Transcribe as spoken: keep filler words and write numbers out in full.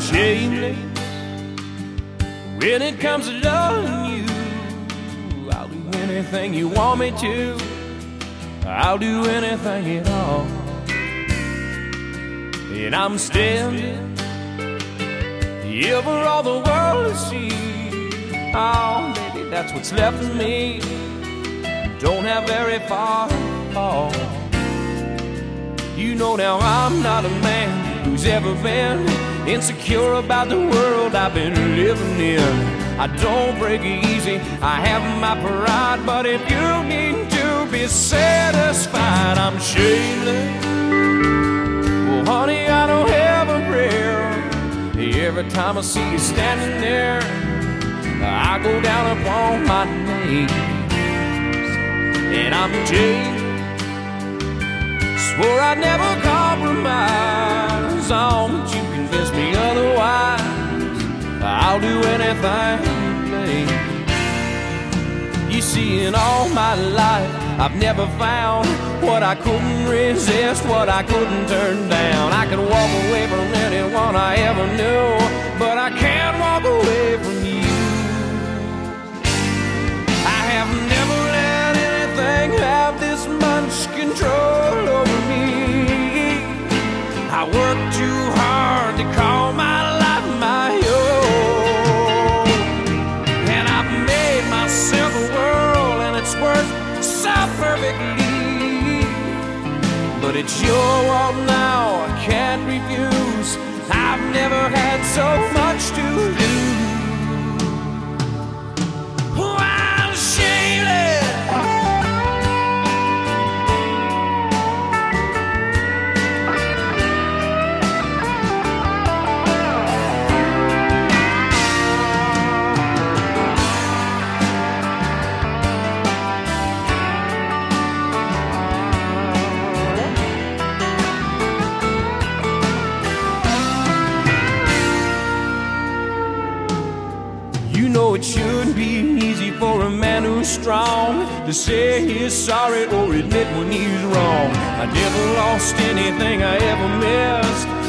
shameless when it comes to loving you. I'll do anything you want me to. I'll do anything at all. And I'm standing here for all the world to see. Oh, baby, that's what's left of me. Don't have very far to fall. You know now I'm not a man who's ever been insecure about the world I've been living in. I don't break easy, I have my pride, but if you need to be satisfied, I'm shameless. Well, honey, I don't have a prayer. Every time I see you standing there, I go down upon my knees. And I'm jaded, swore I'd never compromise on, but you convinced me otherwise. I'll do anything, babe. You see, in all my life, I've never found what I couldn't resist, what I couldn't turn down. I could walk away from anyone I ever knew, but I can't walk away from you. I have never let anything have this much control over me. I work too hard to call my life my own, and I've made myself a world, and it's worked so perfectly. But it's your world now, I can't refuse. I've never had so much to lose. Oh, I'm shameless. You know it shouldn't be easy for a man who's strong to say he's sorry or admit when he's wrong. I never lost anything I ever missed.